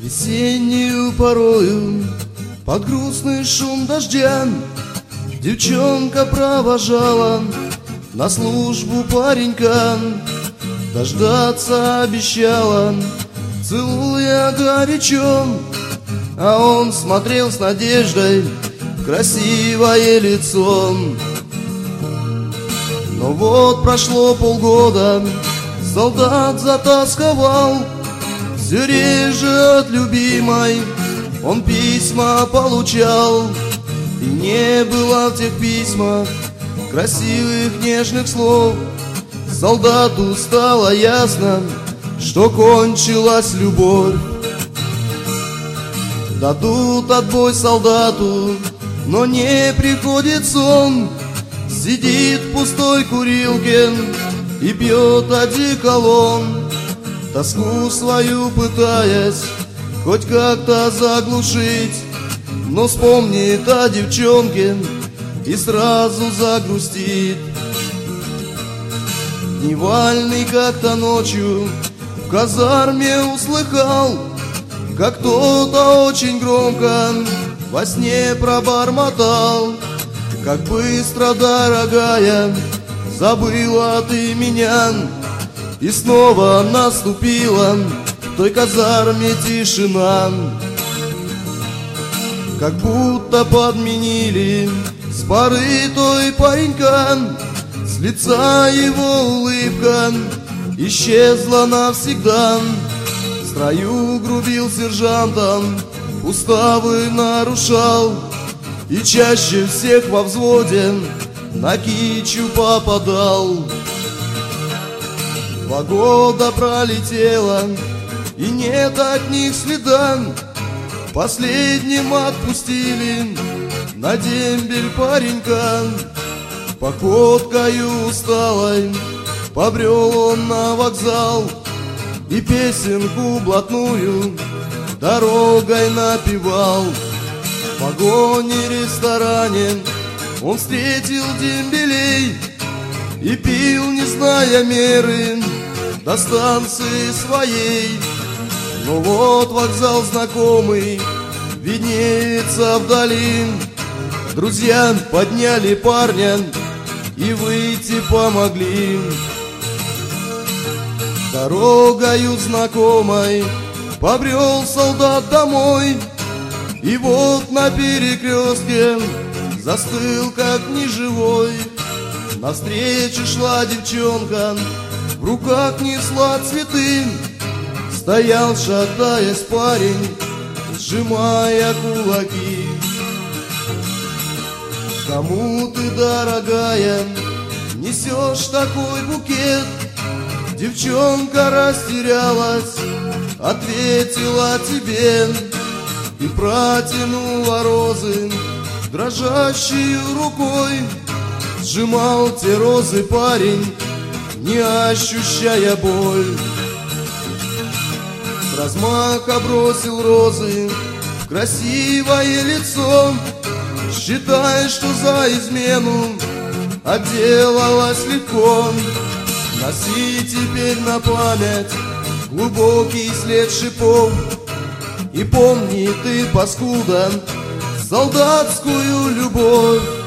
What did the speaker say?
Весеннюю порою под грустный шум дождя девчонка провожала на службу паренька. Дождаться обещала, целуя горячо, а он смотрел с надеждой в красивое лицо. Но вот прошло полгода, солдат затасковал, все реже от любимой он письма получал. И не было в тех письмах красивых нежных слов. Солдату стало ясно, что кончилась любовь. Дадут отбой солдату, но не приходит сон. Сидит в пустой курилке и пьет одеколон, тоску свою пытаясь хоть как-то заглушить. Но вспомнит о девчонке и сразу загрустит. Дневальный как-то ночью в казарме услыхал, как кто-то очень громко во сне пробормотал: как быстро, дорогая, забыла ты меня. И снова наступила в той казарме тишина. Как будто подменили с поры той паренька, с лица его улыбка исчезла навсегда. В строю грубил сержантом, уставы нарушал, и чаще всех во взводе на кичу попадал. 2 года пролетело, и нет от них следа. Последним отпустили на дембель паренька. Походкою усталой побрел он на вокзал и песенку блатную дорогой напевал. В вагоне-ресторане он встретил дембелей и пил, не зная меры, до станции своей. Но вот вокзал знакомый виднеется вдали. Друзья подняли парня и выйти помогли. Дорогою знакомой побрел солдат домой, и вот на перекрестке застыл как неживой. Навстречу шла девчонка, в руках несла цветы. Стоял, шатаясь, парень, сжимая кулаки. Кому ты, дорогая, несешь такой букет? Девчонка растерялась, ответила тебе и протянула розы дрожащей рукой. Сжимал те розы парень, не ощущая боль. С размаха бросил розы в красивое лицо, считая, что за измену отделалась легко. Носи теперь на память глубокий след шипов, и помни ты, паскуда, солдатскую любовь.